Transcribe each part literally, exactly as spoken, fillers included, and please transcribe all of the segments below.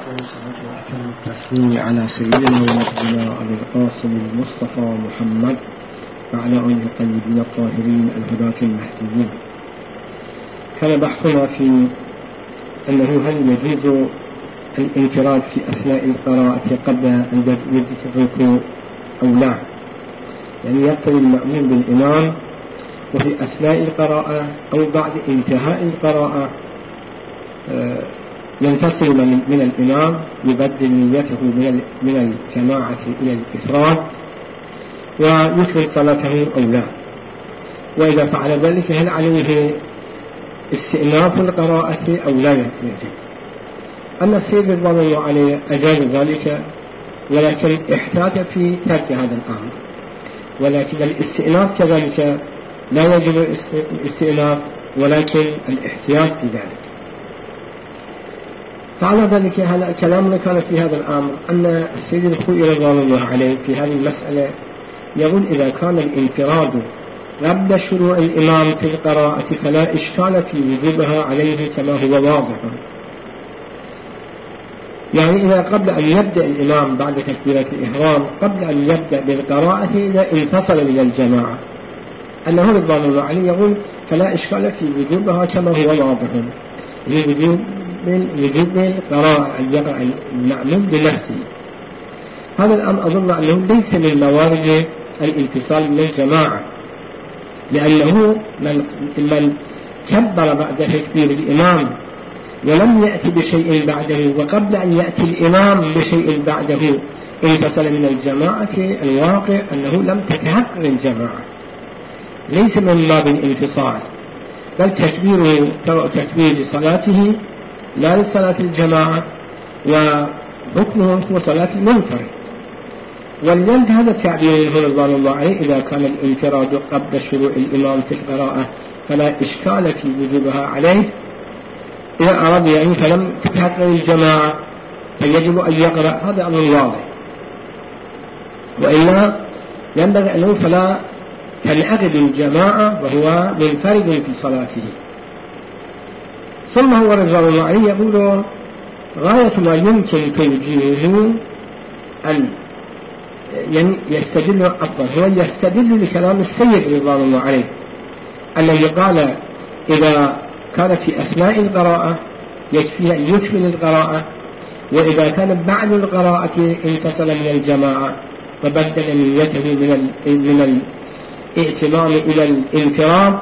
وأتم التسليم على سيدنا ونبينا أبي القاسم المصطفى محمد وعلى آله الطيبين الطاهرين الهداة المهديين. كان بحثنا في أنه هل يجوز الانفراد في أثناء القراءة قبل أن يدرك الركوع أو لا، يعني يقتدي المأموم بالإمام وفي أثناء القراءة أو بعد انتهاء القراءة ينفصل من الإمام يبدل نيته من الجماعة إلى الإفراد ويكمل صلاته أو لا. وإذا فعل ذلك هل عليه استئناف القراءة أو لا يجب؟ أن السيد رضوان الله عليه أجاز ذلك، ولكن احتاج في ترك هذا الأمر، ولكن الاستئناف كذلك لا يجب الاستئناف ولكن الاحتياج في ذلك. فعلى ذلك هذا كلامنا كان في هذا الأمر أن السيد الخوئي رضوان الله عليه في هذه المسألة يقول إذا كان الانفراد قبل شروع الإمام في القراءة فلا إشكال في وجوبها عليه كما هو واضح، يعني إذا قبل أن يبدأ الإمام بعد تكبيرة الإحرام قبل أن يبدأ بالقراءة إذا انفصل من الجماعة أنه رضوان الله عليه يقول فلا إشكال في وجوبها كما هو واضح، لوجوب وجوب القراءة أن يقرأ المأموم بنفسه. هذا الأمر أظن أنه ليس من موارد الانفصال من الجماعة، لأنه من, من كبر بعد تكبير الإمام ولم يأتي بشيء بعده وقبل أن يأتي الإمام بشيء بعده انفصل من الجماعة، الواقع أنه لم تتحقق الجماعة، ليس من باب الانفصال، بل تكبير تكبير صلاته لا لصلاة الجماعة وحكمه هو صلاة المنفرد. ولذلك هذا التعبير هو رضوان الله عليه إذا كان الانفراد قبل شروع الإمام في القراءة فلا إشكال في وجوبها عليه، إذا أراد يعني فلم تتحقق الجماعة فيجب أن يقرأ، هذا أمر واضح، وإلا ينبغي أنه فلا تنعقد الجماعة وهو منفرد في صلاته. ثم هو رضوان الله عليه يقول غاية ما يمكن توجيهه أن يعني يستدل أفضل، هو يستدل لكلام السيد رضوان الله عليه الذي قال إذا كان في أثناء القراءة يكفي أن يكمل القراءة، وإذا كان بعد القراءة انفصل من الجماعة وبدل نيته من من الائتمام إلى الانفراد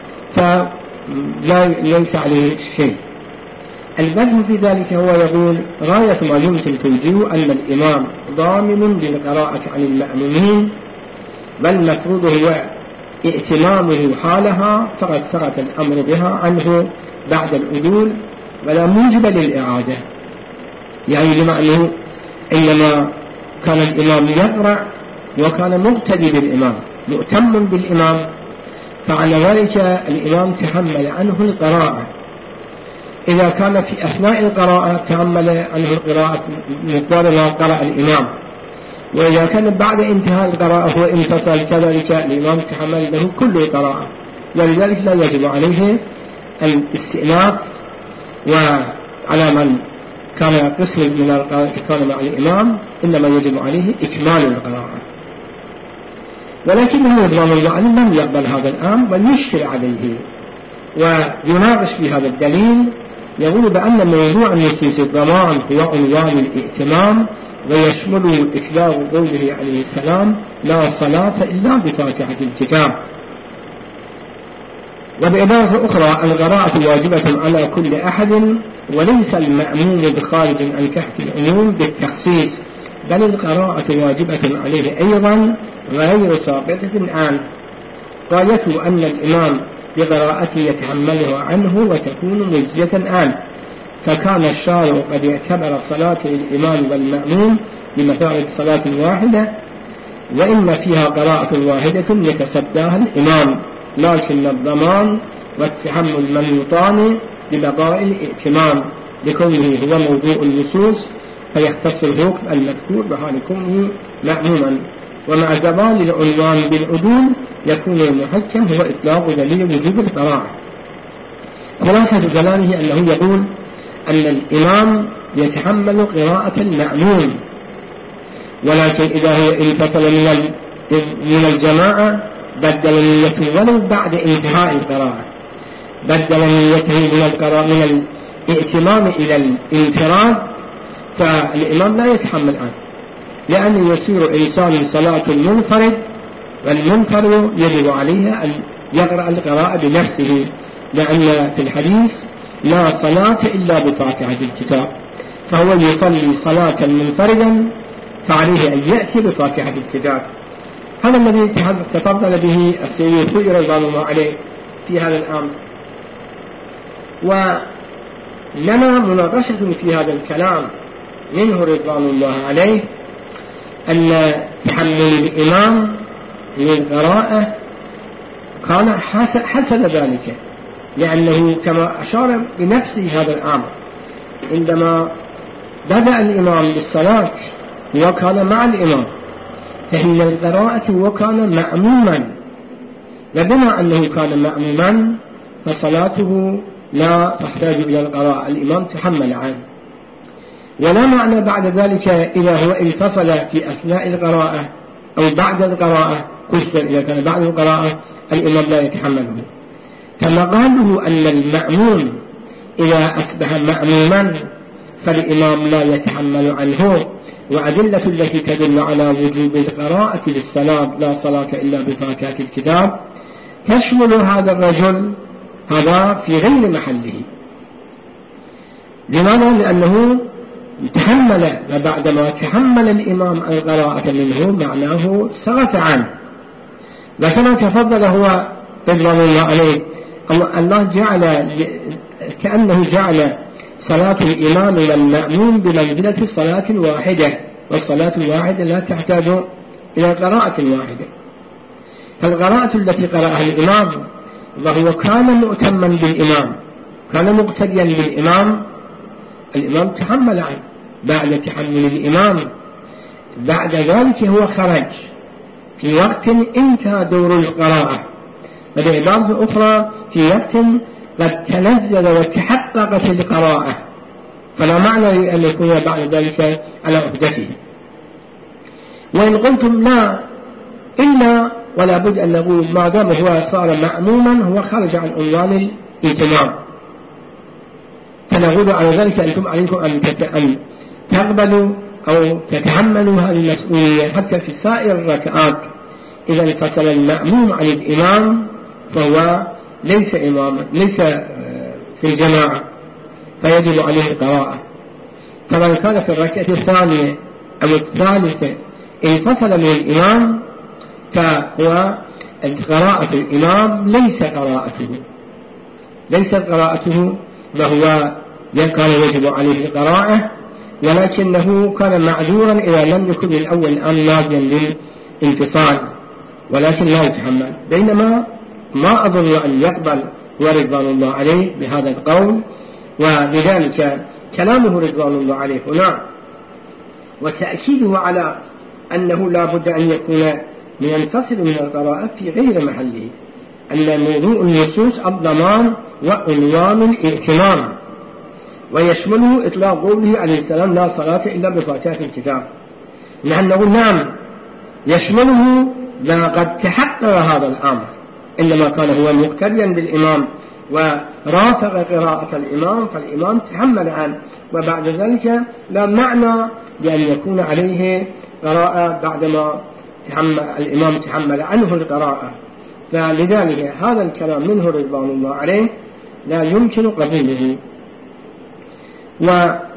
فلا ليس عليه شيء. الوجه في ذلك هو يقول غاية ما يمكن توجيه أن الإمام ضامن للقراءة عن المأمومين، بل مفروض هو ائتمامه حالها فقد سقط الأمر بها عنه بعد العدول ولا موجب للإعادة، يعني بما أنه إنما كان الإمام يقرأ وكان مقتدي بالإمام مؤتم بالإمام، فعلى ذلك الإمام تحمل عنه القراءة. إذا كان في أثناء القراءة تحمل عنه القراءة مقدار ما قرأ الإمام، وإذا كان بعد انتهاء القراءة هو انفصل كذلك الإمام تحمل له كل القراءة، ولذلك لا يجب عليه الاستئناف، وعلى من كان قسم من القراءة كان مع الإمام إنما يجب عليه إكمال القراءة. ولكنه رضوان الله عليه لم يقبل هذا الأمر ويشكل عليه ويناقش في هذا الدليل، يقول بأن موضوع نصوص الضمان هو عنوان الائتمام ويشمل إطلاق قوله عليه السلام لا صلاة إلا بفاتحة الكتاب. وبعبارة أخرى القراءة واجبة على كل أحد وليس المأموم بخارج عن تحت العموم بالتخصيص، بل القراءة واجبة عليه أيضا غير ساقطة عنه، غايته أن الإمام بقراءته يتحملها عنه وتكون مجزية عنه، فكان الشارع قد اعتبر صلاة الإمام والمأموم بمثابة صلاة واحدة، وإن فيها قراءة واحدة يتصداها الإمام، لكن الضمان والتحمل منوطان ببقاء الائتمام لكونه هو موضوع النصوص فيختص الحكم المذكور بحال كونه مأموما، ومع زوال العنوان بالعدول يكون المحكم هو إطلاق دليل وجوب القراءة. خلاصة كلامه أنه يقول أن الإمام يتحمل قراءة المأموم، ولكن إذا هو انفصل من من الجماعة بدل نيته ولو بعد انتهاء القراءة، بدل نيته من القراءة من الائتمام إلى الانفراد، فالإمام لا يتحمل عنه، لأنه يصير إنسان صلاة منفرد، والمنفرد يجب عليه أن يقرأ القراءة بنفسه، لأن في الحديث لا صلاة إلا بفاتحة الكتاب، فهو يصلي صلاة منفردا فعليه أن يأتي بفاتحة الكتاب. هذا الذي تفضل به السيد الخوئي رضوان الله عليه في هذا الأمر. ولنا مناقشة في هذا الكلام منه رضوان الله عليه أن تحمل الإمام للقراءة كان حسن ذلك، لأنه كما أشار بنفسه هذا الأمر عندما بدأ الإمام بالصلاة وكان مع الإمام، فإن القراءة وكان مأموما، وبما أنه كان مأموما فصلاته لا تحتاج إلى القراءة، الإمام تحمل عنه. ولا معنى بعد ذلك إذا هو انفصل في أثناء القراءة أو بعد القراءة، خصوصا إذا كان بعد القراءة الإمام لا يتحمله، كما قالوا أن المأموم إذا أصبح مأموما فالإمام لا يتحمل عنه. وأدلة التي تدل على وجوب القراءة للصلاة لا صلاة إلا بفاتحة الكتاب تشمل هذا الرجل، هذا في غير محله. لماذا؟ لأنه تحمل، وبعدما تحمل الإمام القراءة منه معناه سقط عنه. وكما تفضل هو رضوان الله عليه، الله جعل كأنه جعل صلاة الإمام والمأموم بمنزلة الصلاة الواحدة، والصلاة الواحدة لا تحتاج إلى قراءة واحدة. فالقراءة التي قرأها الإمام وهو كان مؤتما بالإمام، كان مقتديا بالإمام، الإمام تحمل عنه. بعد تحمل الإمام بعد ذلك هو خرج في وقت انتهى دور القراءة، وبعبارة أخرى في وقت قد تنزل وتحققت القراءة، فلا معنى لأن يكون بعد ذلك على عهدته. وإن قلتم لا إلا ولا بد أن نقول ما دام هو صار مأموما هو خرج عن عنوان الائتمام، فنقول على ذلك أنتم عليكم أن تقبلوا أو تتحملوا هذه المسؤولية حتى في سائر الركعات. إذا انفصل المأموم عن الإمام فهو ليس إماما، ليس في الجماعة، فيجب عليه القراءة. فمن كان في الركعة الثانية أو الثالثة انفصل من الإمام فهو قراءة الإمام ليس قراءته، ليس قراءته، وهو كان يجب عليه القراءة، ولكنه كان معذورا إذا لم يكن من أول الآن ناضيا للانفصال، ولكن لا يتحمل. بينما ما أظن أن يقبل ورضوان الله عليه بهذا القول، ولذلك كلامه رضوان الله عليه هنا وتأكيده على أنه لا بد أن يكون ينفصل من القراءة في غير محله، أن موضوع النصوص الضمان وعنوان الائتمام، ويشمله إطلاق قوله عليه السلام لا صلاة إلا بفاتحة الكتاب. نحن نقول نعم يشمله، لقد تحقق هذا الأمر، إنما كان هو مقتديا بالإمام ورافق قراءة الإمام فالإمام تحمل عنه، وبعد ذلك لا معنى لأن يكون عليه قراءة بعدما تحمل الإمام تحمل عنه القراءة. فلذلك هذا الكلام منه رضوان الله عليه لا يمكن قبوله. وأنا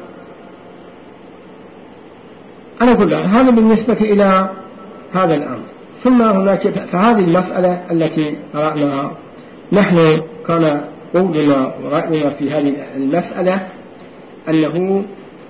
أقول هذا بالنسبة إلى هذا الأمر. ثم هناك فهذه المسألة التي قرأناها، نحن كان قولنا ورأينا في هذه المسألة أنه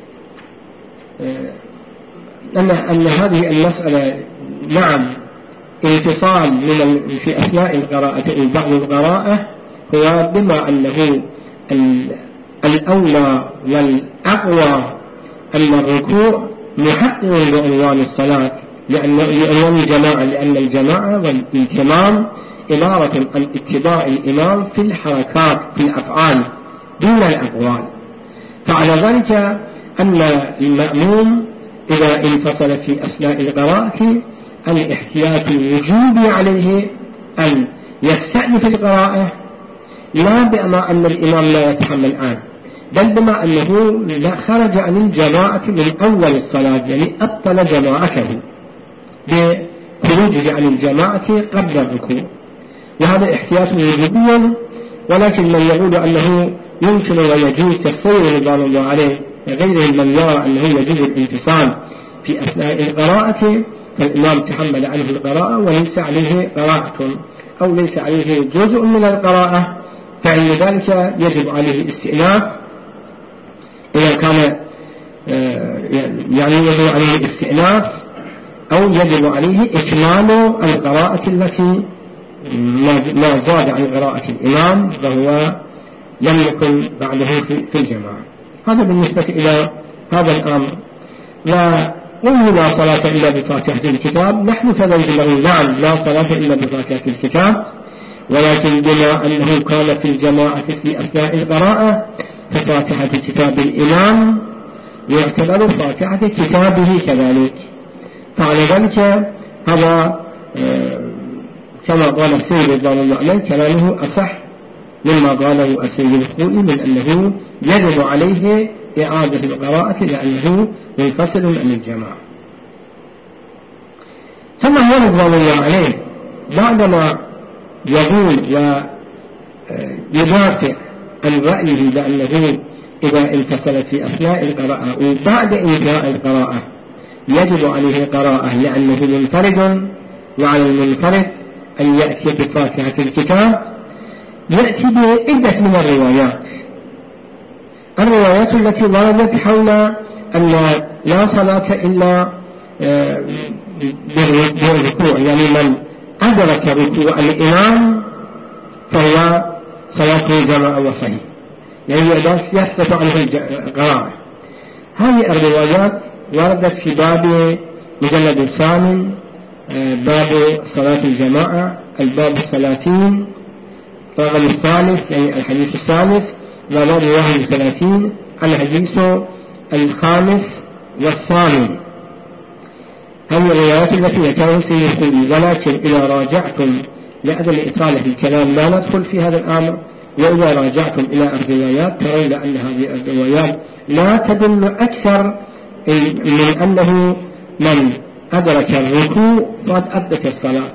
أن, أن هذه المسألة نعم انفصال من في أثناء القراءة بعض القراءة هو بما أنه الأولى والأقوى أن الركوع محقق لعنوان الصلاة لأن لعنوان الجماعة، لأن الجماعة والإتمام عبارة عن اتباع الإمام في الحركات في الأفعال دون الأقوال. فعلى ذلك أن المأموم إذا انفصل في أثناء القراءة الاحتياط الوجوبي عليه أن يستأنف القراءة، لا بما أن الإمام لا يتحمل الآن، بل بما أنه لا خرج عن الجماعة من أول الصلاة، يعني أبطل جماعته بخروجه عن الجماعة قبل الركوع، وهذا احتياط وجوبي. ولكن من يقول أنه يمكن ويجوز تفسير رضوان الله عليه غيره من يرى أنه يجوز الانفصال في أثناء القراءة، فالإمام تحمل عنه القراءة وليس عليه قراءة أو ليس عليه جزء من القراءة، فعند ذلك يجب عليه استئناف إذا كان يعني يجب عليه استئناف أو يجب عليه إكمال القراءة التي ما زاد عن قراءة الإمام فهو لم يكن بعده في الجماعة. هذا بالنسبة إلى هذا الأمر. لا قل لا صلاة إلا بفاتحة الكتاب، نحن كذلك نقول نعم لا صلاة إلا بفاتحة الكتاب، ولكن بما أنه كان في الجماعة في أثناء القراءة ففاتحة كتاب الإمام يعتبر فاتحة كتابه كذلك. فعلى ذلك هذا كما قال السيد رضوان الله عليه كلامه أصح مما قاله السيد الخوئي من أنه يجب عليه إعادة القراءة لأنه منفصل عن الجماعة. ثم هو رضوان الله عليه بعدما يقول ويدافع عن رأيه بأنه إذا انفصل في أثناء القراءة وبعد انتهاء القراءة يجب عليه قراءة لأنه منفرد، وعلى المنفرد أن يأتي بفاتحة الكتاب، يأتي بعدة من الروايات الروايات التي وردت حول أن لا صلاة إلا بالركوع، يعني من أدرك ركوع الإمام فهو صلاته جماعة وصحيح، يعني بس يثبت عنه القراءة. هذه الروايات وردت في باب مجلد الثامن باب صلاة الجماعة الباب الثلاثين رقم الثالث يعني الحديث الثالث، وباب واحد وثلاثين الحديث الخامس والثامن. هذه الروايات التي ذكرها سيد الخوئي، ولكن إذا راجعتم لعدم إطالة الكلام لا ندخل في هذا الأمر، وإذا راجعتم إلى الروايات ترون أن هذه الروايات لا تدل أكثر من أنه من أدرك الركوع قد أدرك الصلاة،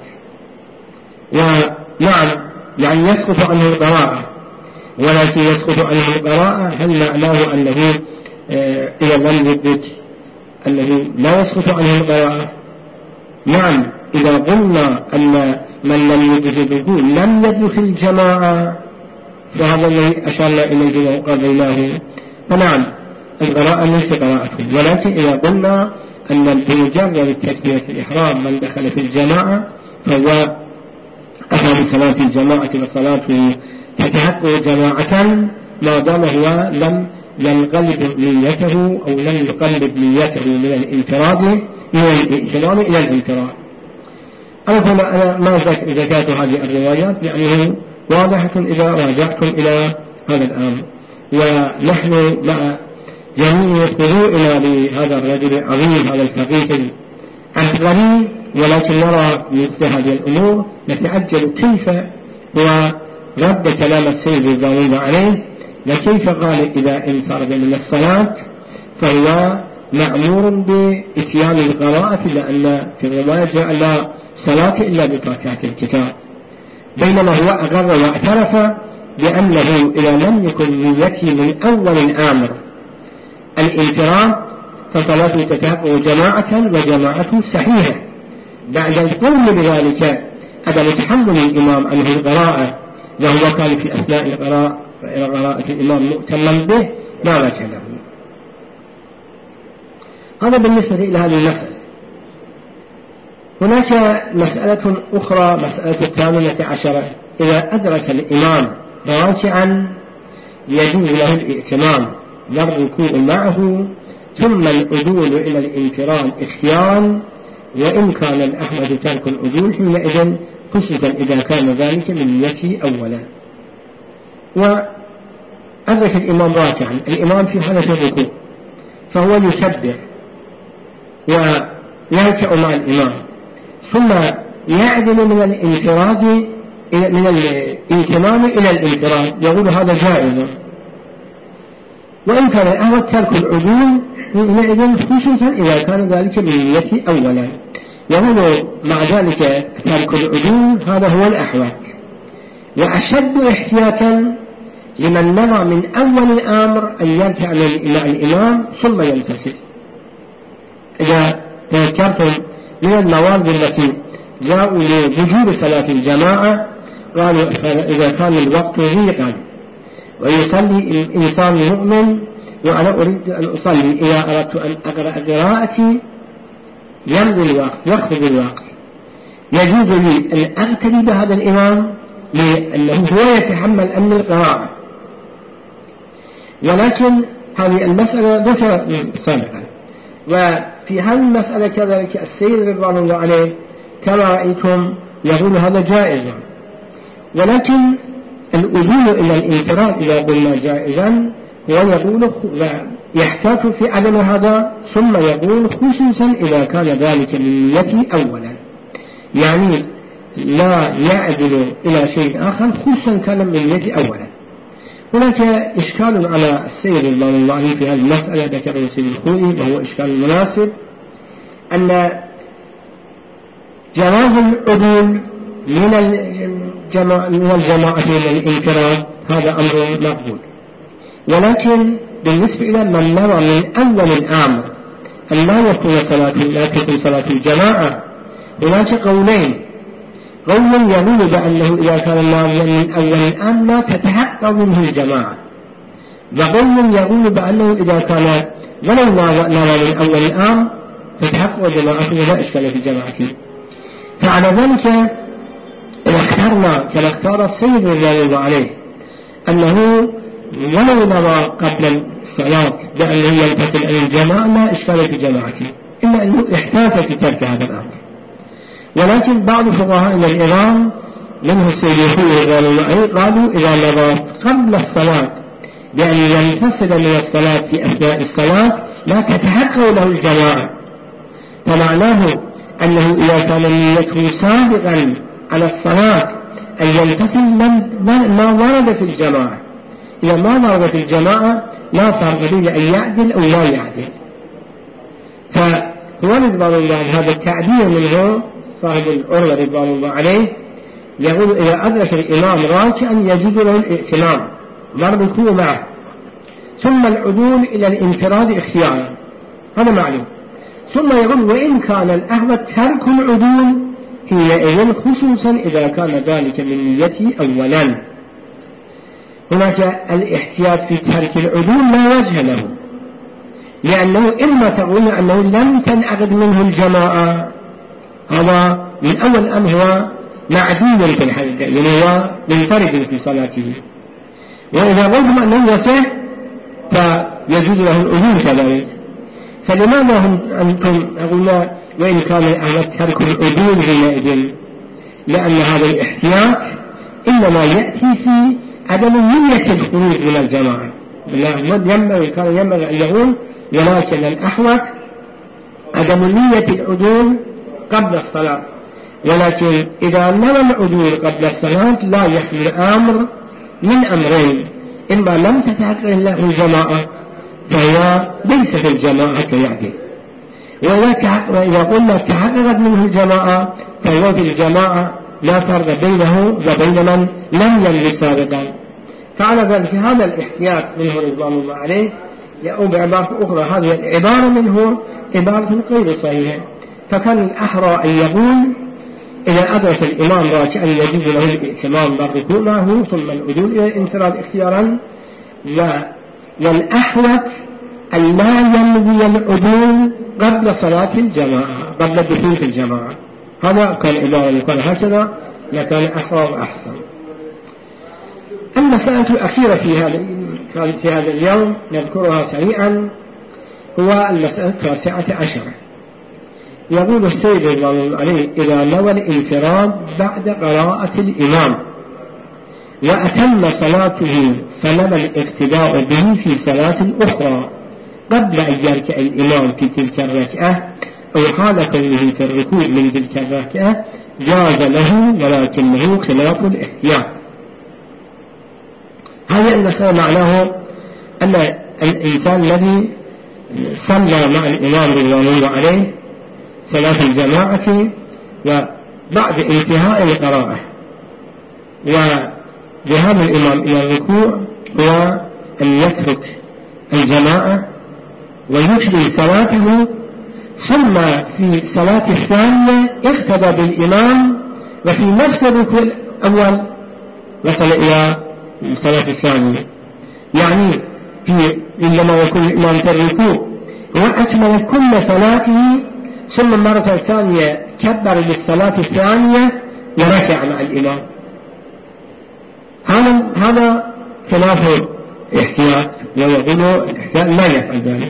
ونعم يعني يسقط عنه القراءة، ولكن يسقط عنه القراءة هل معناه أنه آه إذا لم يدرك أنه لا يسقط عنه القراءة؟ نعم إذا قلنا أن من لم يدرك الركوع لم يدرك الجماعة فهذا الذي أشرنا إليه وقضيناه، فنعم القراءة ليس قراءته. ولكن إذا قلنا أن بمجرد تكبيرة الإحرام من دخل في الجماعة فهو أخذ صلاة الجماعة وصلاته تتحقق جماعة ما دام هو لم ينقلب نيته أو لم يقلب نيته من الانفراد من الائتمام إلى الانفراد. أنا ما ذكرت هذه الروايات لأنه واضحة إذا راجعتم إلى هذا الأمر، ونحن مع جميع خضوعنا لهذا الرجل العظيم هذا الفقيه العبقري، ولكن نرى مثل هذه الأمور نتعجب كيف هو رد كلام السيد رضوان الله عليه، وكيف قال إذا انفرد من الصلاة فهو مأمور بإتيان القراءة لأن في الرواية جاء لا صلاة إلا بفاتحة الكتاب، بينما هو أقر واعترف بأنه إذا لم يكن نيته من أول الأمر الانفراد فصلاته تتحقق جماعة وجماعته صحيحة. بعد القول بذلك عدم تحمل الإمام عنه القراءة وهو كان في أثناء القراءة قراءة الإمام مؤتمن به لا وجه له. هذا بالنسبة إلى هذه المسألة. هناك مسألة أخرى، مسألة الثامنة عشرة، إذا أدرك الإمام راكعا يجوز له الائتمام والركوع معه ثم العدول إلى الانفراد اختيارا، وإن كان الأحمد ترك العدول حينئذ خصوصا إذا كان ذلك من نيته أولا. وأدرك الإمام راكعا، الإمام في حالة الركوع فهو يسبح ويركع مع الإمام ثم يعدل من الانفراد من الانتمام إلى الانفراد، يقول هذا جائز. وإن كان الأهوى ترك العدول حينئذ خصوصا إذا كان ذلك بالنية أولا، يقول مع ذلك ترك العدول هذا هو الأحوط، وأشد احتياطا لمن نوى من أول الأمر أن يركع مع الإمام ثم ينتصر. إذا تذكرتم من الموارد التي جاءوا لوجوب صلاة الجماعة قالوا إذا كان الوقت ضيقا ويصلي الإنسان مؤمن وأنا أريد أن أصلي، إذا أردت أن أقرأ قراءتي يمضي الوقت يخرج الوقت، يجوز لي أن أقتدي بهذا الإمام لأنه هو يتحمل أمن القراءة. ولكن هذه المسألة ذكر سابقا، وفي هذه المسألة كذلك السيد رضوان الله عليه كما رأيتم يقول هذا جائز، ولكن الأذون إلى الانفراد إذا قلنا جائزا هو يقول يحتاج في عدم هذا، ثم يقول خصوصا إذا كان ذلك من نيته أولا، يعني لا يعدل إلى شيء آخر خصوصا كان من نيته أولا. هناك إشكال على السيد رضوان الله عليه في هذه المسألة ذكره السيد الخوئي وهو إشكال مناسب، أن جواز العدول من الجماعة من الجماعة من الانفراد هذا أمر مقبول، ولكن بالنسبة إلى من نرى من أول الأمر أن لا يكون صلاة لا تكون صلاة الجماعة هناك قولين، قول يقول بأنه إذا كان ناويا من أول الأمر لا تتحقق منه الجماعة، وقول يقول بأنه إذا كان ولو ناوى من أول الأمر تتحقق جماعته ولا إشكال في جماعته. فعلى ذلك إذا اخترنا كما اختار السيد رضي الله عليه أنه ولو نوى قبل الصلاة بأنه ينفصل عن الجماعة لا إشكال في جماعته، إلا أنه احتاج في ترك هذا الأمر. ولكن بعض فقهاء الإمام منه السيد رضي الله عليه قالوا إذا نوى قبل الصلاة بأن ينفصل من الصلاة في أثناء الصلاة لا تتحقق له الجماعة، فمعناه أنه إذا كان نيته سابقا على الصلاة أن ينتصل ما ورد في الجماعة، إذا ما ورد في الجماعة لا فرق بين أن يعدل أو لا يعدل. فهو رضوان الله هذا التعبير منه صاحب العروة رضوان الله عليه يقول إذا أدرك الإمام راكعا يجوز له الائتمام ضربه معه ثم العدول إلى الانفراد اختيارا، هذا معلوم. ثم يقول وإن كان الأحوط ترك العدول حينئذ خصوصا إذا كان ذلك من نيته أولا. هناك الاحتياط في ترك العدول لا وجه له، لأنه إما تقول أنه لم تنعقد منه الجماعة هذا من أول الأمر هو معدول في الحديث يعني هو منفرد في صلاته، وإذا قلتم أنه يصح فيجوز له العدول كذلك. فلماذا هم أنتم أقولنا وإن كان الأحوط ترك العدول حينئذ؟ لأن هذا الاحتياط إنما يأتي في عدم نية الخروج من الجماعة، ينبغي كان ينبغي أن يقول ولكن الأحوط عدم نية العدول قبل الصلاة، ولكن إذا نوى العدول قبل الصلاة لا يحمل أمر من أمرين، إما لم تتحقق له الجماعة فهو ليس في الجماعة كيعدل، وإذا قلنا تحققت منه الجماعة فهو في الجماعة لا فرق بينه وبين من لم ينوي سابقا. فعلى ذلك هذا الاحتياط منه رضوان الله عليه، أو بعبارة أخرى هذه العبارة منه عبارة غير صحيحة، فكان الأحرى أن يقول إذا أدرك الإمام راكعا يجوز له الائتمام بالركوع معه ثم العدول إلى الانفراد اختيارا، والأحوط أن لا ينوي العدول قبل صلاة الجماعة قبل الدخول في الجماعة. هذا كان عبارة يقال هكذا لكان أحرى وأحسن. المسألة الأخيرة في هذا في هذا اليوم نذكرها سريعا هو المسألة التاسعة عشرة. يقول السيد رضوان الله عليه إذا نوى الانفراد بعد قراءة الإمام وأتم صلاته فنوى الاقتداء به في صلاة أخرى قبل أن يركع الإمام في تلك الركعة أو حال كونه في الركوع من تلك الركعة جاز له ولكنه خلاف الاحتياط. هذه المسألة معناه أن الإنسان الذي صلى مع الإمام رضوان الله عليه صلاة الجماعة وبعد انتهاء القراءة وذهاب الإمام إلى الركوع هو أن يترك الجماعة ويكمل صلاته، ثم في صلاة الثانية اقتدى بالإمام وفي نفس الركوع الأول وصل إلى الصلاة الثانية. يعني في عندما يكون الإمام في الركوع وأكمل كل صلاته ثم مرة ثانية كبر للصلاة الثانية وركع مع الإمام، هذا هذا خلاف احتياط، ويقولوا الاحتياط لا يفعل ذلك.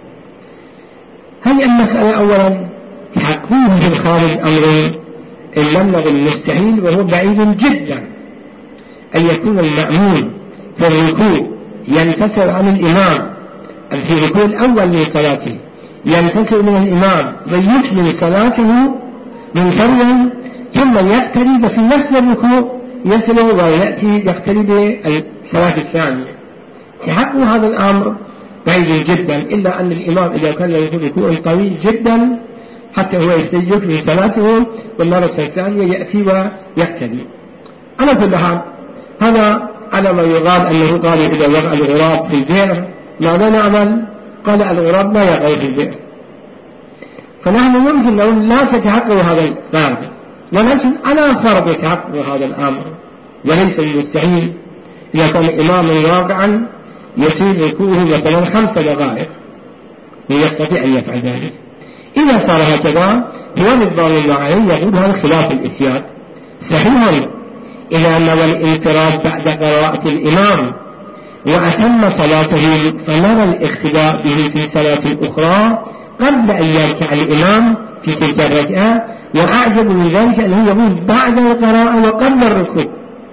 هذه المسألة أولا تحققه في الخارج أمر إن لم نقل مستحيل وهو بعيد جدا أن يكون المأمون في الركوع ينتصر عن الإمام في الركوع الأول من صلاته، ينتصر من الإمام ويكمل صلاته منفردا ثم يقترب في نفس الركوع يصل ويأتي يقترب الصلاة الثانية. تحقق هذا الأمر بعيد جدا، إلا أن الإمام إذا كان له ركوع طويل جدا حتى هو يستيقظ في صلاته والمرة الثانية يأتي ويقتدي. على كل حال هذا على ما يقال أنه قال إذا وقع الغراب في البئر ماذا نعمل؟ قال الغراب لا يقع في البئر. فنحن ممكن نقول لا تتحقق هذا الفرض، ولكن على فرض يتحقق هذا الأمر وليس المستحيل. إذا كان الإمام واقعا يطيل ركوعه مثلا خمس دقائق ويستطيع أن يفعل ذلك، إذا صار هكذا هو رضوان الله عليه يقول هذا خلاف الاحتياط. صحيح إذا نوى الانفراد بعد قراءة الإمام وأتم صلاته فنرى الاقتداء به في صلاة أخرى قبل أن يركع الإمام في تلك الركعة، وأعجب من ذلك أنه يقول بعد القراءة وقبل الركوع،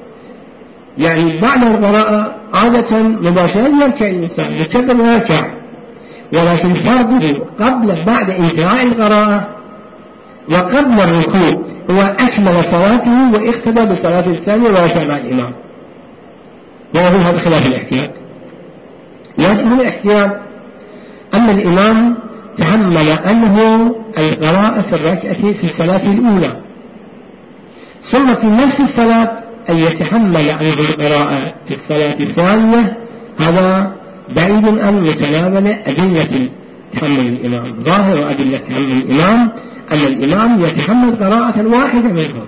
يعني بعد القراءة عادة مباشرة يركع الإنسان يكبر ويركع، ولكن فرضه قبل بعد انتهاء القراءة وقبل الركوع هو أكمل صلاته واقتدى بصلاة الثانية وركع مع الإمام، ويقول هذا خلاف الاحتياط. لكن الاحتياط أن الإمام تحمل أنه القراءة في الركعة في الصلاة الأولى ثم في نفس الصلاة أن يتحمل عنه القراءة في الصلاة الثانية، هذا بعيد عن متناول أدلة تحمل الإمام. ظاهر أدلة تحمل الإمام أن الإمام يتحمل قراءة واحدة منهم،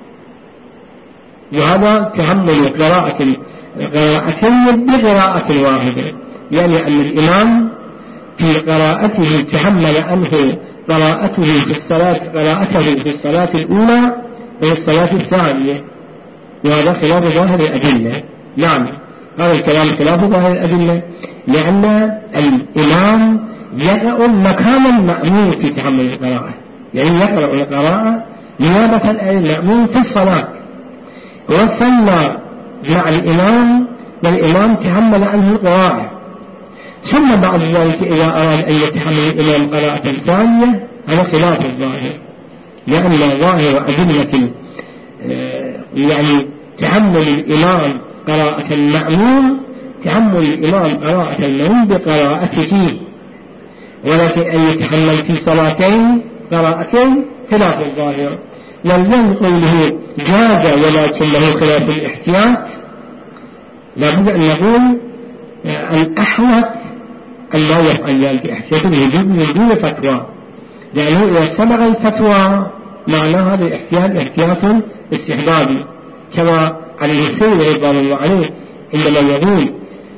وهذا تحمل قراءة قراءتين بقراءة واحدة، يعني أن الإمام في قراءته تحمل عنه قراءته في الصلاة قراءته في الصلاة الأولى وفي الصلاة الثانية، وهذا خلاف ظاهر الأدلة. نعم هذا الكلام خلاف ظاهر الأدلة، لأن الإمام يقرأ مكان المأمون في تحمل القراءة، يعني يقرأ القراءة نيابة عن المأمون في الصلاة، وصلى مع الإمام والإمام تحمل عنه القراءة، ثم بعد ذلك إذا أراد أن يتحمل الإمام قراءة ثانية هذا خلاف الظاهر، لأن ظاهر أدلة يعني تحمل الإمام قراءة المأمون تحمل الإمام قراءة المأمون بقراءته، ولكن أن يتحمل في صلاتين قراءتين خلاف الظاهر. والذي قوله جاز ولكنه خلاف الاحتياط لابد أن نقول الأحوط أن لا يفعل ذلك احتياط الوجوب من دون فتوى، لأنه إذا سبق الفتوى معناه هذا الاحتياط احتياط استحبابي، كما عليه السيد رضوان الله عليه عندما يقول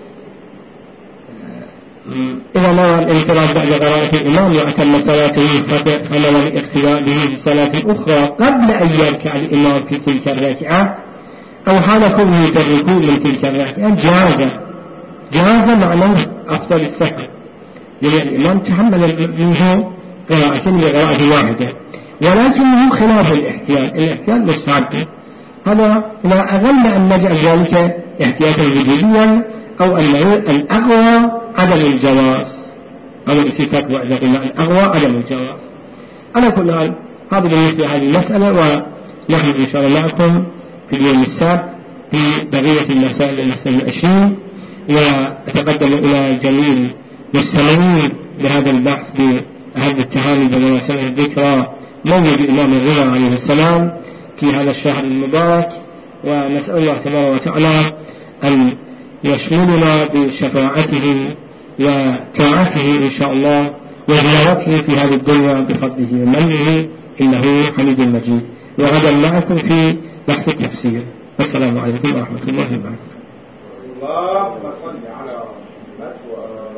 إذا نوى الانفراد بعد قراءة الإمام وأتم صلاته فنوى الاقتداء به في صلاة أخرى قبل أن يركع الإمام في تلك الركعة أو حال كونه في الركوع من تلك الركعة جاز جاز معناه أفضل السحر، لأن الإمام تحمل منه قراءة بقراءة واحدة، ولكنه خلاف الاحتياط. الاحتياط مستحب، هذا لا أغل أن نجعل ذلك احتياطا وجوديا أو أن الأقوى عدم الجواز، أو الاستيفاء وإذا قلنا الأغوى عدم الجواز. على كل حال هذا بالنسبة لهذه المسألة، ونحن إن شاء الله معكم في اليوم السابق في بقية المسائل المسألة العشرين، وأتقدم إلى جميع المستمعين بهذا البحث بهذا التهاني بمناسبة الذكرى مولد الإمام الرضا عليه السلام في هذا الشهر المبارك، ونسأل الله تبارك وتعالى أن يشملنا بشفاعته وطاعته إن شاء الله وزيارته في هذه الدنيا بفضله ومنه، إنه حميد مجيد. وغدا معكم في بحث التفسير. السلام عليكم ورحمة الله وبركاته. اللهم صل على محمد.